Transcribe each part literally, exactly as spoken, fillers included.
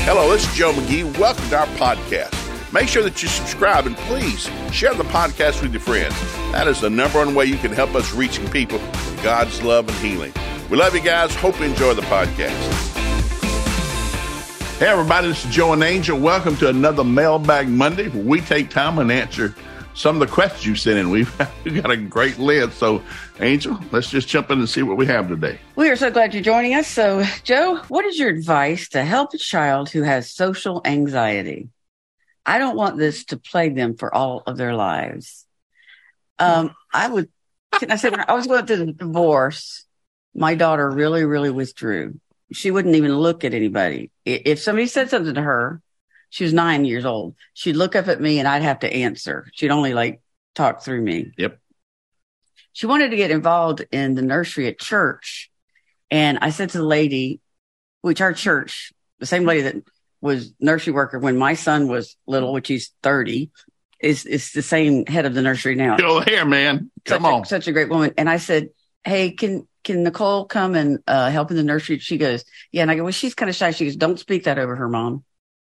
Hello, this is Joe McGee. Welcome to our podcast. Make sure that you subscribe and please share the podcast with your friends. That is the number one way you can help us reaching people with God's love and healing. We love you guys. Hope you enjoy the podcast. Hey, everybody, this is Joe and Angel. Welcome to another Mailbag Monday where we take time and answer some of the questions you sent in. We've got a great list. So, Angel, let's just jump in and see what we have today. We are so glad you're joining us. So, Joe, what is your advice to help a child who has social anxiety? I don't want this to plague them for all of their lives. Um, I would, can I say, when I was going through the divorce, my daughter really, really withdrew. She wouldn't even look at anybody. If somebody said something to her, she was nine years old. She'd look up at me and I'd have to answer. She'd only like talk through me. Yep. She wanted to get involved in the nursery at church. And I said to the lady, which our church, the same lady that was nursery worker when my son was little, which he's thirty, is, is the same head of the nursery now. Still here, man. Come such on. A, such a great woman. And I said, hey, can, can Nicole come and uh, help in the nursery? She goes, yeah. And I go, well, she's kind of shy. She goes, don't speak that over her, Mom.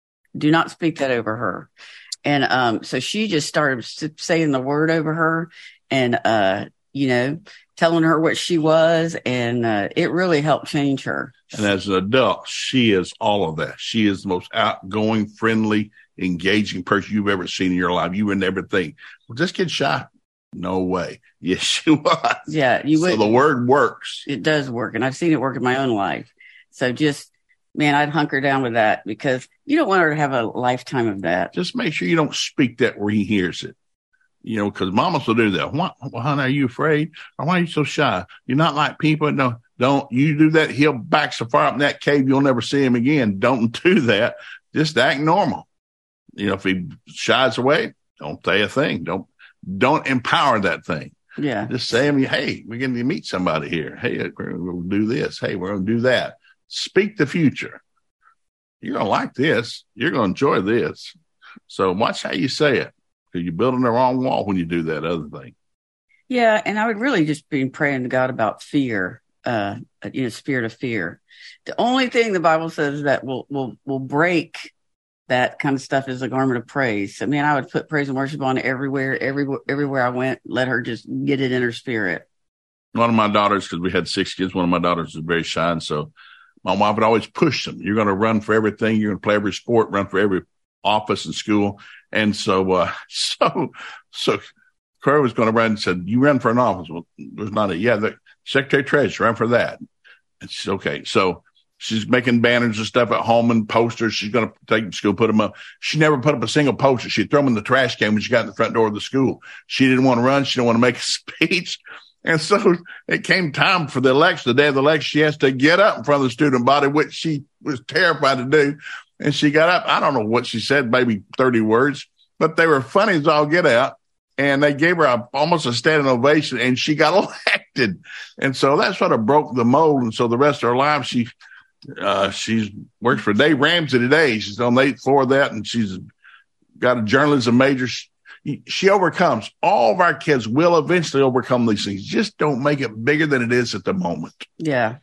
Do not speak that over her. And um, so she just started saying the word over her and, uh, you know, telling her what she was. And uh, it really helped change her. And as an adult, she is all of that. She is the most outgoing, friendly, engaging person you've ever seen in your life. You would never think, well, this kid's shy. No way. Yes, she was. Yeah, you would. So the word works. It does work. And I've seen it work in my own life. So just, man, I'd hunker down with that because you don't want her to have a lifetime of that. Just make sure you don't speak that where he hears it. You know, because mamas will do that. What, well, honey, are you afraid? Or why are you so shy? You're not like people. No, don't. You do that, he'll back so far up in that cave, you'll never see him again. Don't do that. Just act normal. You know, if he shies away, don't say a thing. Don't, don't empower that thing. Yeah. Just say, hey, we're going to meet somebody here. Hey, we're going to do this. Hey, we're going to do that. Speak the future. You're going to like this. You're going to enjoy this. So watch how you say it. Because you're building the wrong wall when you do that other thing. Yeah, and I would really just be praying to God about fear, uh, you know, spirit of fear. The only thing the Bible says that will will will break that kind of stuff is a garment of praise. So, man, I would put praise and worship on it everywhere, everywhere, everywhere I went. Let her just get it in her spirit. One of my daughters, because we had six kids, one of my daughters was very shy, and so my mom would always push them. You're going to run for everything. You're going to play every sport, run for every office in school. And so, uh, so, so Corey was going to run and said, you run for an office. Well, there's not a, yeah, the secretary treasurer, run for that. And she's okay. So she's making banners and stuff at home and posters. She's going to take them to school, put them up. She never put up a single poster. She'd throw them in the trash can when she got in the front door of the school. She didn't want to run. She didn't want to make a speech. And so it came time for the election, the day of the election, she has to get up in front of the student body, which she was terrified to do. And she got up. I don't know what she said, maybe thirty words, but they were funny as all get out. And they gave her a, almost a standing ovation, and she got elected. And so that sort of broke the mold. And so the rest of her life, she uh, she's works for Dave Ramsey today. She's on the eighth floor of that, and she's got a journalism major. She, she overcomes. All of our kids will eventually overcome these things. Just don't make it bigger than it is at the moment. Yeah.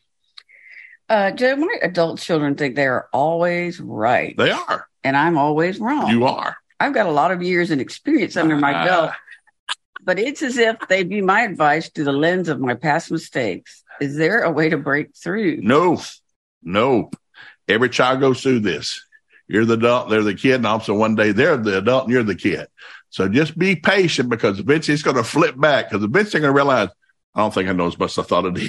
Uh, Joe, my adult children think they're always right. They are. And I'm always wrong. You are. I've got a lot of years and experience under my uh, belt, but it's as if they view my advice through the lens of my past mistakes. Is there a way to break through? No, no. Every child goes through this. You're the adult, they're the kid, and also one day they're the adult and you're the kid. So just be patient because eventually it's going to flip back because eventually they're going to realize, I don't think I know as much as I thought I did.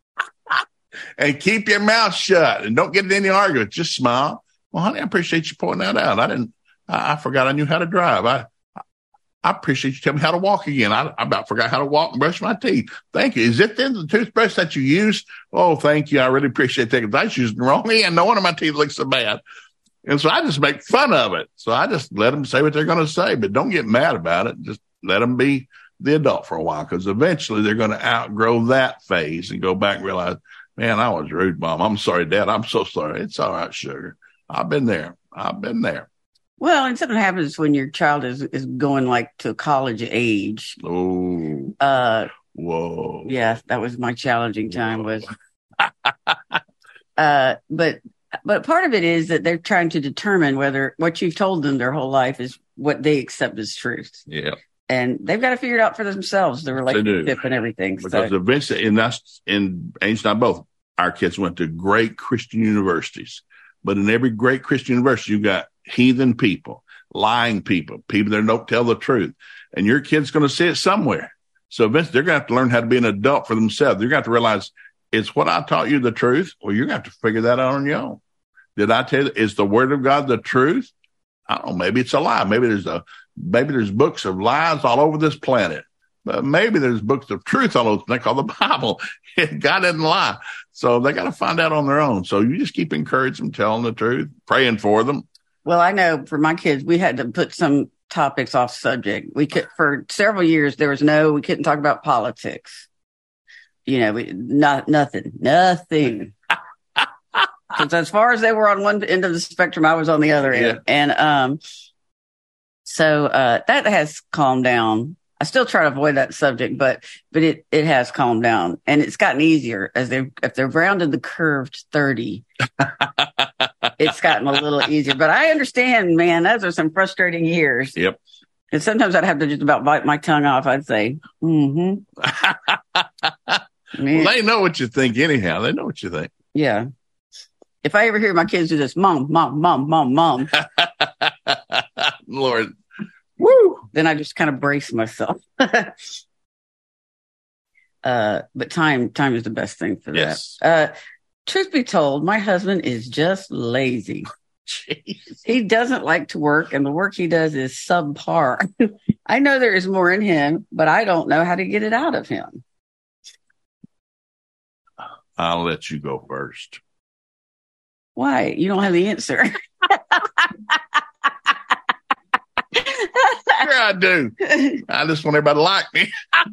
And keep your mouth shut and don't get in any argument. Just smile. Well, honey, I appreciate you pointing that out. I didn't, I, I forgot I knew how to drive. I, I appreciate you telling me how to walk again. I, I about forgot how to walk and brush my teeth. Thank you. Is it then the toothbrush that you use? Oh, thank you. I really appreciate that because I was using the wrong end. No wonder my teeth look so bad. And so I just make fun of it. So I just let them say what they're going to say, but don't get mad about it. Just let them be the adult for a while because eventually they're going to outgrow that phase and go back and realize, man, I was rude, Mom. I'm sorry, Dad. I'm so sorry. It's all right, sugar. I've been there. I've been there. Well, and something happens when your child is, is going like to college age. Oh. Uh, Whoa. Yeah, that was my challenging time was. uh, but but part of it is that they're trying to determine whether what you've told them their whole life is what they accept as truth. Yeah. And they've got to figure it out for themselves, the relationship and everything. Because so. eventually, and that's in Angel and I both, our kids went to great Christian universities. But in every great Christian university, you've got heathen people, lying people, people that don't tell the truth. And your kid's going to see it somewhere. So eventually they're going to have to learn how to be an adult for themselves. They're going to have to realize, is what I taught you the truth? Well, you're going to have to figure that out on your own. Did I tell you, is the word of God the truth? I don't know. Maybe it's a lie. Maybe there's a, maybe there's books of lies all over this planet. But maybe there's books of truth all over. They call the Bible. God doesn't lie. So they got to find out on their own. So you just keep encouraging them, telling the truth, praying for them. Well, I know for my kids, we had to put some topics off subject. We could, for several years, there was no, we couldn't talk about politics. You know, we, not, nothing, nothing. Because as far as they were on one end of the spectrum, I was on the other end. Yeah. And, um, so, uh, that has calmed down. I still try to avoid that subject, but, but it, it has calmed down, and it's gotten easier as they've, if they've rounded the curved thirty, it's gotten a little easier, but I understand, man, those are some frustrating years. Yep. And sometimes I'd have to just about bite my tongue off. I'd say, mm-hmm. Well, they know what you think anyhow. They know what you think. Yeah. If I ever hear my kids do this, mom, mom, mom, mom, mom. Lord. Woo! Then I just kind of brace myself. uh, but time, time is the best thing for yes. that. Uh, truth be told, my husband is just lazy. Jeez. He doesn't like to work, and the work he does is subpar. I know there is more in him, but I don't know how to get it out of him. I'll let you go first. Why? You don't have the answer. Sure I do. I just want everybody to like me.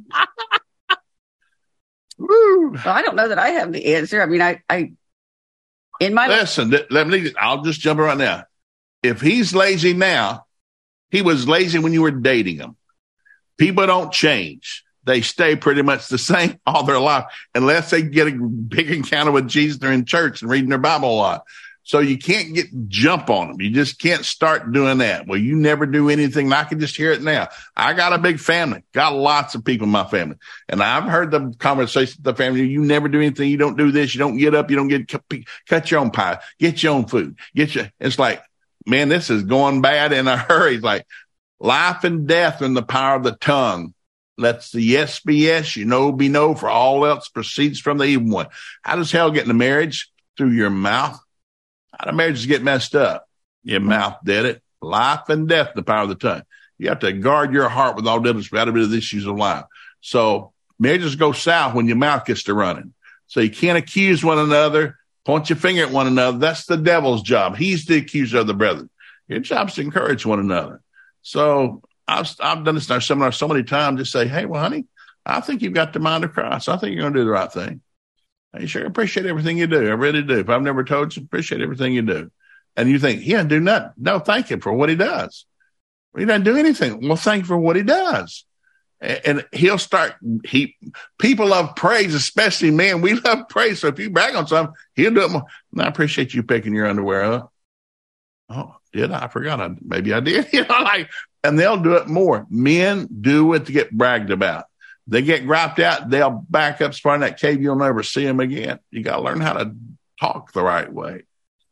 Woo. Well, I don't know that I have the answer. I mean, I, I in my listen. Let me. I'll just jump in right now. If he's lazy now, he was lazy when you were dating him. People don't change; they stay pretty much the same all their life, unless they get a big encounter with Jesus. They're in church and reading their Bible a lot. So you can't get jump on them. You just can't start doing that. Well, you never do anything. I can just hear it now. I got a big family, got lots of people in my family. And I've heard the conversation with the family. You never do anything. You don't do this. You don't get up. You don't get cut your own pie, get your own food, get your, it's like, man, this is going bad in a hurry. It's like life and death in the power of the tongue. Let's the yes be yes, you know be no, for all else proceeds from the evil one. How does hell get in a marriage? Through your mouth. How do marriages get messed up? Your mouth did it. Life and death, the power of the tongue. You have to guard your heart with all diligence for out of it of the issues of life. So marriages go south when your mouth gets to running. So you can't accuse one another, point your finger at one another. That's the devil's job. He's the accuser of the brethren. Your job is to encourage one another. So I've, I've done this in our seminar so many times. Just say, hey, well, honey, I think you've got the mind of Christ. I think you're going to do the right thing. I sure appreciate everything you do. I really do. If I've never told you, appreciate everything you do. And you think, he doesn't do nothing. No, thank him for what he does. He doesn't do anything. Well, thank you for what he does. And he'll start, he, people love praise, especially men. We love praise. So if you brag on something, he'll do it more. And I appreciate you picking your underwear up. Oh, did I? I forgot. I, maybe I did. You know, like, and they'll do it more. Men do it to get bragged about. They get griped out, they'll back up, spot in that cave, you'll never see them again. You got to learn how to talk the right way.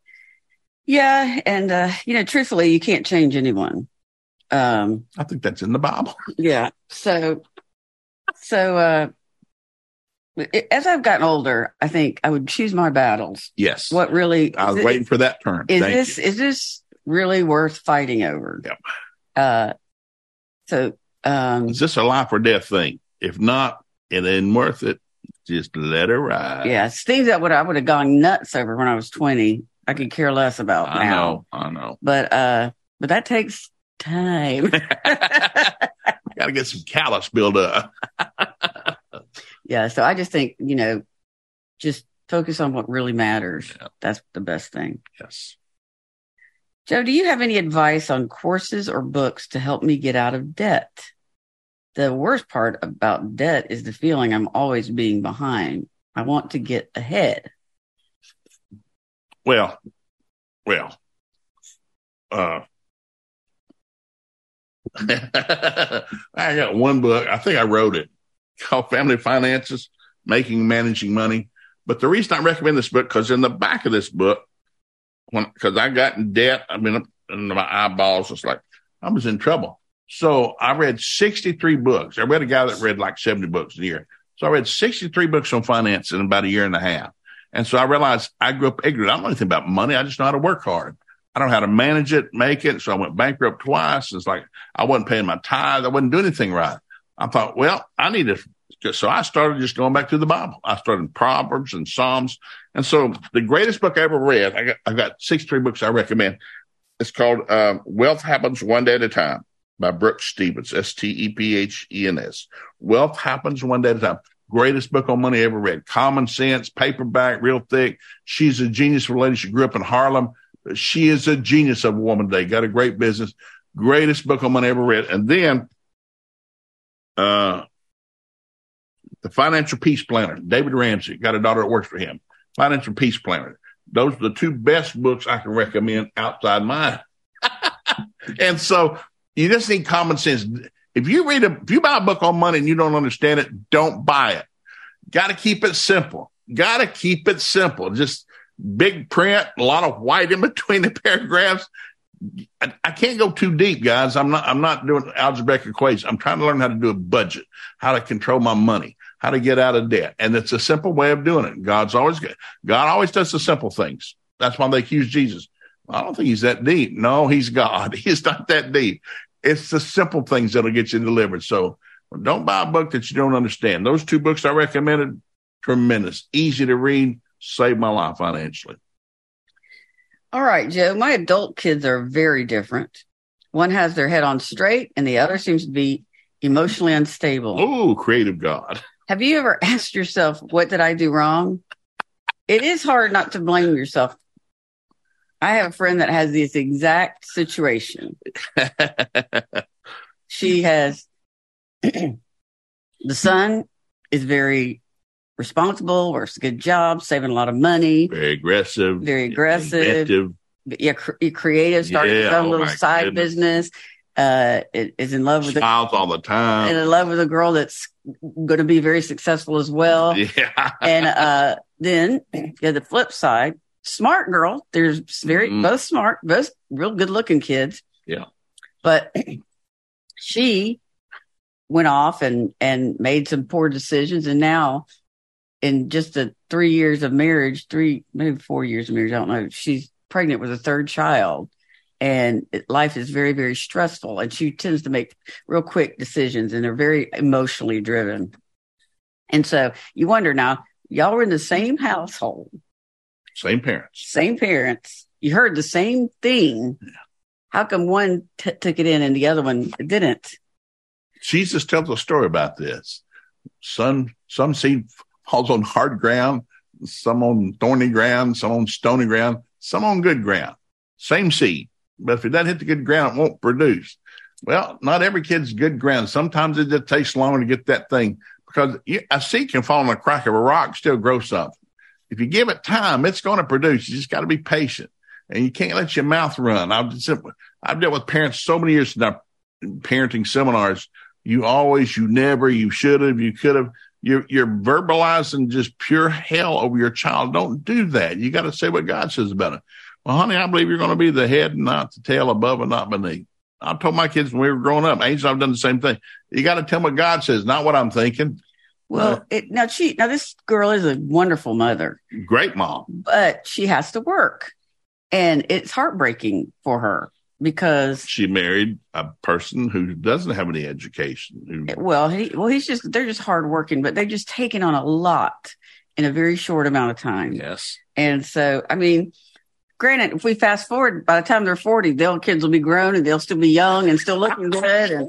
Yeah, and, uh, you know, truthfully, you can't change anyone. Um, I think that's in the Bible. Yeah. So, so, uh, as I've gotten older, I think I would choose my battles. Yes. What really... I was it, waiting for that term. Is Thank this you. Is this really worth fighting over? Yep. Uh, so... Um, is this a life or death thing? If not, it ain't worth it. Just let her ride. Yeah, it's things that would I would have gone nuts over when I was twenty. I could care less about I now. know, I know. But uh, but that takes time. Got to get some callus build up. Yeah, so I just think, you know, just focus on what really matters. Yeah. That's the best thing. Yes. Joe, do you have any advice on courses or books to help me get out of debt? The worst part about debt is the feeling I'm always being behind. I want to get ahead. well, well, uh, I got one book. I think I wrote it called Family Finances, Making and Managing Money. But the reason I recommend this book, because in the back of this book, when because I got in debt, I mean, in my eyeballs, it's like I was in trouble. So I read sixty-three books. I read a guy that read like seventy books a year. So I read sixty-three books on finance in about a year and a half. And so I realized I grew up ignorant. I don't know anything about money. I just know how to work hard. I don't know how to manage it, make it. So I went bankrupt twice. It's like I wasn't paying my tithe. I wasn't doing anything right. I thought, well, I need to. So I started just going back to the Bible. I started Proverbs and Psalms. And so the greatest book I ever read, I got, I got sixty-three books I recommend. It's called uh, Wealth Happens One Day at a Time by Brooks Stevens, S T E P H E N S. Wealth Happens One Day at a Time. Greatest book on money I ever read. Common sense, paperback, real thick. She's a genius for a lady. She grew up in Harlem. She is a genius of a woman today. Got a great business. Greatest book on money I ever read. And then uh, The Financial Peace Planner, David Ramsey. Got a daughter that works for him. Financial Peace Planner. Those are the two best books I can recommend outside mine. And so you just need common sense. If you read a, if you buy a book on money and you don't understand it, don't buy it. Got to keep it simple. Got to keep it simple. Just big print, a lot of white in between the paragraphs. I, I can't go too deep, guys. I'm not, I'm not doing algebraic equations. I'm trying to learn how to do a budget, how to control my money, how to get out of debt. And it's a simple way of doing it. God's always good. God always does the simple things. That's why they accuse Jesus. I don't think he's that deep. No, he's God. He's not that deep. It's the simple things that'll get you delivered. So don't buy a book that you don't understand. Those two books I recommended, tremendous, easy to read, saved my life financially. All right, Joe, my adult kids are very different. One has their head on straight and the other seems to be emotionally unstable. Oh, creative God. Have you ever asked yourself, what did I do wrong? It is hard not to blame yourself. I have a friend that has this exact situation. She has, the son is very responsible, works a good job, saving a lot of money. Very aggressive. Very aggressive. Inventive. Yeah, cre- creative, starting Yeah, his own oh little my side goodness. business. Uh, is in love with Smiles a, all the time. in love with a girl that's going to be very successful as well. Yeah. And uh, then yeah, the flip side, smart girl. There's very Mm. both smart, both real good looking kids. Yeah. But she went off and and made some poor decisions, and now in just the three years of marriage, three maybe four years of marriage, I don't know, she's pregnant with a third child. And it, life is very, very stressful. And she tends to make real quick decisions, and they're very emotionally driven. And so you wonder now, y'all were in the same household, Same parents. same parents. You heard the same thing. Yeah. How come one t- took it in and the other one didn't? Jesus tells a story about this. Some, some seed falls on hard ground, some on thorny ground, some on stony ground, some on good ground. Same seed. But if it doesn't hit the good ground, it won't produce. Well, not every kid's good ground. Sometimes it just takes longer to get that thing, because you, a seed can fall on the crack of a rock, still grow something. If you give it time, it's going to produce. You just got to be patient, and you can't let your mouth run. I've just, I've dealt with parents so many years in our parenting seminars. You always, you never, you should have, you could have. You're, you're verbalizing just pure hell over your child. Don't do that. You got to say what God says about it. Well, honey, I believe you're going to be the head and not the tail, above and not beneath. I told my kids when we were growing up, Angel, I've done the same thing. You got to tell them what God says, not what I'm thinking. Well, Uh, it, now she now this girl is a wonderful mother, Great mom. but she has to work, and it's heartbreaking for her because She married a person who doesn't have any education. Who, well, he well he's just they're just hardworking, but they're just taking on a lot in a very short amount of time. yes. And so, I mean, granted, if we fast forward, by the time they're forty, their kids will be grown and they'll still be young and still looking good, and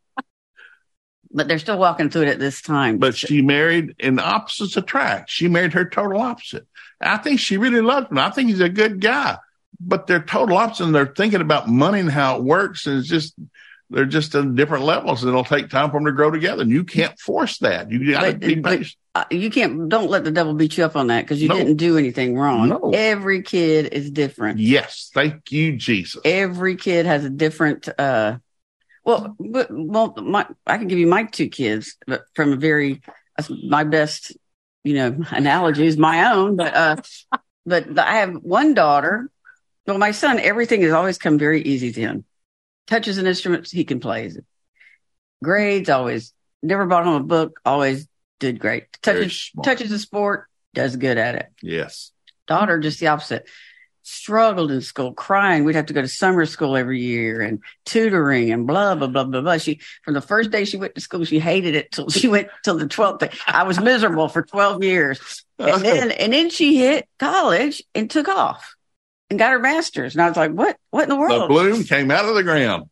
but they're still walking through it at this time. But she married, and opposites attract. She married her total opposite. I think she really loves him. I think he's a good guy, but they're total opposites, and they're thinking about money and how it works. And it's just, they're just on different levels, and it'll take time for them to grow together. And you can't force that. You got to be patient. Uh, you can't, don't let the devil beat you up on that because you no. didn't do anything wrong. No. Every kid is different. Yes. Thank you, Jesus. Every kid has a different, uh, well, but, well, my, I can give you my two kids, but from a very, my best, you know, analogy is my own, but, uh, but I have one daughter. Well, my son, everything has always come very easy to him. Touches an instrument, he can play it. Grades, always, never brought home a book, always did great. Touches touches a sport, does good at it. Yes. Daughter, just the opposite. Struggled in school, crying. We'd have to go to summer school every year and tutoring and blah, blah, blah, blah, blah. She, from the first day she went to school, she hated it till she went till the twelfth day. I was miserable for twelve years. And then, and then she hit college and took off and got her master's. And I was like, what, what in the world? The bloom came out of the ground.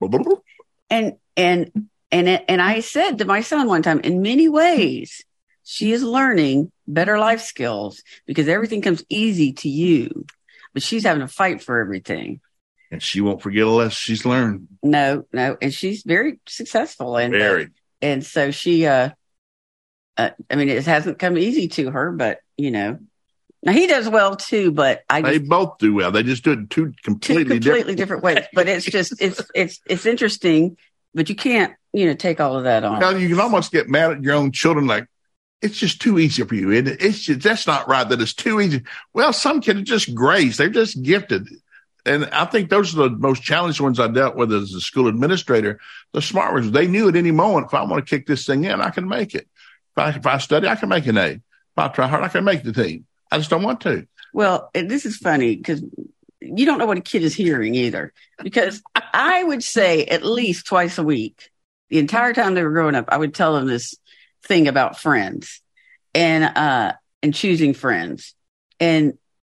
And, and, And it, and I said to my son one time, in many ways, she is learning better life skills because everything comes easy to you, but she's having to fight for everything. And she won't forget a lesson she's learned. No, no. And she's very successful. And, very. Uh, and so she, uh, uh, I mean, it hasn't come easy to her, but you know, now he does well too, but I they just, both do well. They just do it in two completely, two completely different, different ways. But it's just, it's, it's, it's interesting, but you can't, you know, take all of that on. Now, you can almost get mad at your own children, like, it's just too easy for you. It, it's just, that's not right, that it's too easy. Well, some kids are just grace. They're just gifted. And I think those are the most challenging ones I dealt with as a school administrator. The smart ones, they knew at any moment, if I want to kick this thing in, I can make it. If I, if I study, I can make an A. If I try hard, I can make the team. I just don't want to. Well, this is funny because you don't know what a kid is hearing either. Because I would say at least twice a week, the entire time they were growing up, I would tell them this thing about friends and, uh, and choosing friends. And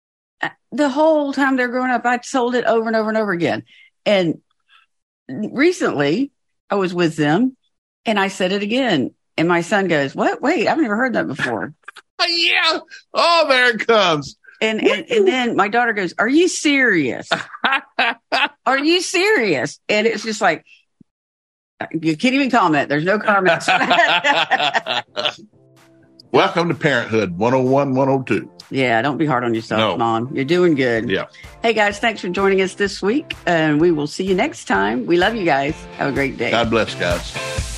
the whole time they're growing up, I told it over and over and over again. And recently I was with them and I said it again. And my son goes, what? Wait, I've never heard that before. Yeah. Oh, there it comes. And, and and then my daughter goes, are you serious? Are you serious? And it's just like, you can't even comment. There's no comments. Welcome to Parenthood one oh one, one oh two. Yeah, don't be hard on yourself, no. Mom. You're doing good. Yeah. Hey, guys, thanks for joining us this week. And we will see you next time. We love you guys. Have a great day. God bless, guys.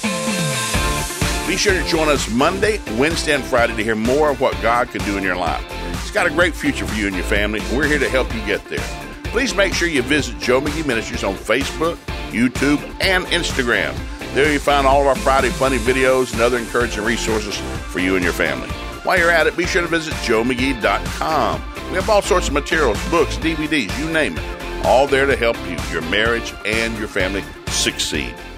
Be sure to join us Monday, Wednesday, and Friday to hear more of what God can do in your life. He's got a great future for you and your family, and we're here to help you get there. Please make sure you visit Joe McGee Ministries on Facebook, YouTube, and Instagram. There you find all of our Friday funny videos and other encouraging resources for you and your family. While you're at it, be sure to visit joe mcgee dot com. We have all sorts of materials, books, D V Ds, you name it, all there to help you, your marriage, and your family succeed.